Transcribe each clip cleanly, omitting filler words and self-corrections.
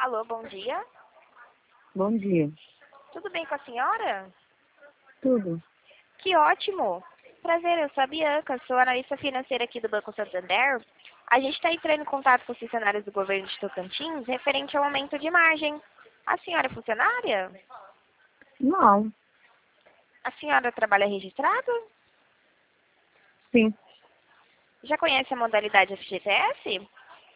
Alô, bom dia. Bom dia. Tudo bem com a senhora? Tudo? Que ótimo. Prazer, eu sou a Bianca, sou analista financeira aqui do Banco Santander. A gente está entrando em contato com os funcionários do governo de Tocantins referente ao aumento de margem. A senhora é funcionária? Não. A senhora trabalha registrado? Sim. Já conhece a modalidade FGTS?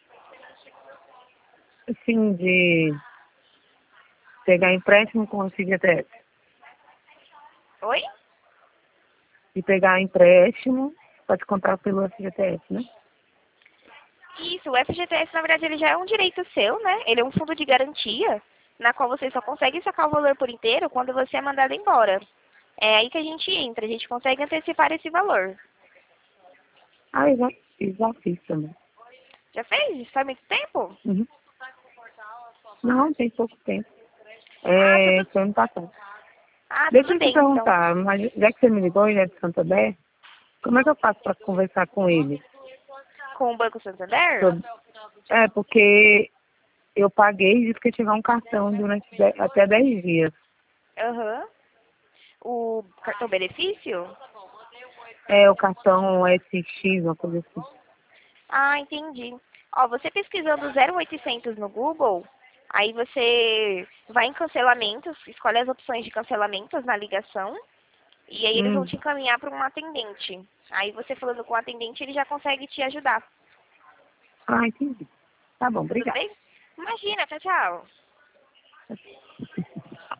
Sim, de pegar empréstimo com o FGTS. Oi? De pegar empréstimo para te comprar pelo FGTS, né? Isso, o FGTS, na verdade, ele já é um direito seu, né? Ele é um fundo de garantia, na qual você só consegue sacar o valor por inteiro quando você é mandado embora. É aí que a gente entra, a gente consegue antecipar esse valor. Ah, eu já fiz também. Já fez? Isso faz muito tempo? Uhum. Não, tem pouco tempo. Ah, tudo, Foi ano passado. Deixa tudo eu te bem, então. perguntar, mas já que você me ligou, ele é de Santander, como é que eu faço para conversar com ele? Com o Banco Santander? Sobre- porque eu paguei e disse que ia chegar um cartão durante até 10 dias. Aham. O cartão benefício? É o cartão SX, uma coisa assim. Ah, entendi. Ó, você pesquisando 0800 no Google, aí você vai em cancelamentos, escolhe as opções de cancelamentos na ligação, e aí eles vão Hum. te encaminhar para um atendente. Aí você falando com o atendente, ele já consegue te ajudar. Ah, entendi. Tá bom, Tudo obrigada. bem? Imagina, tchau, tchau.